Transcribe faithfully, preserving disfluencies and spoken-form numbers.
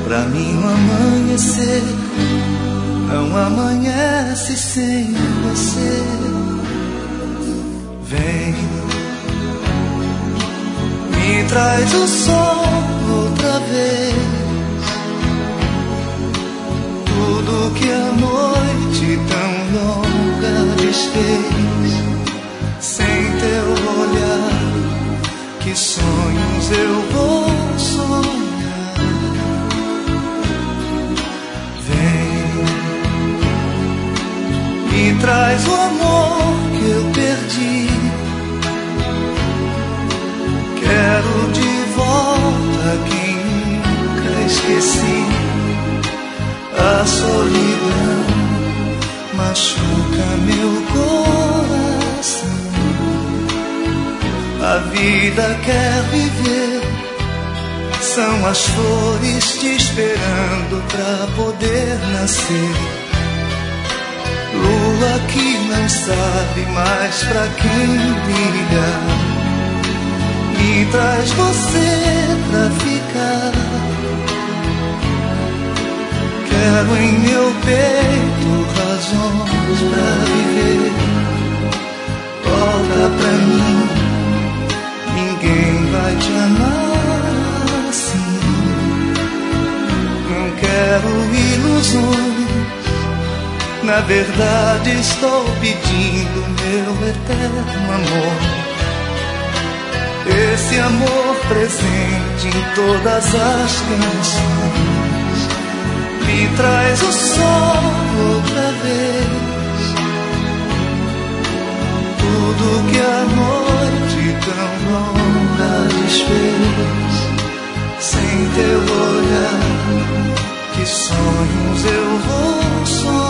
Pra mim o amanhecer não amanhece sem você. Vem, me traz o sol outra vez. Tudo que a noite tão longa desfez. Sem teu olhar, que sonhos eu vou sonhar. Me traz o amor que eu perdi. Quero de volta quem nunca esqueci. A solidão machuca meu coração. A vida quer viver. São as flores te esperando pra poder nascer. Lua que não sabe mais pra quem brilhar. Me traz você pra ficar. Quero em meu peito razões pra viver. Volta pra mim, ninguém vai te amar assim. Não quero ilusões. Na verdade estou pedindo meu eterno amor. Esse amor presente em todas as canções. Me traz o sol outra vez. Tudo que a noite tão longa desfez. Sem teu olhar, que sonhos eu vou sonhar.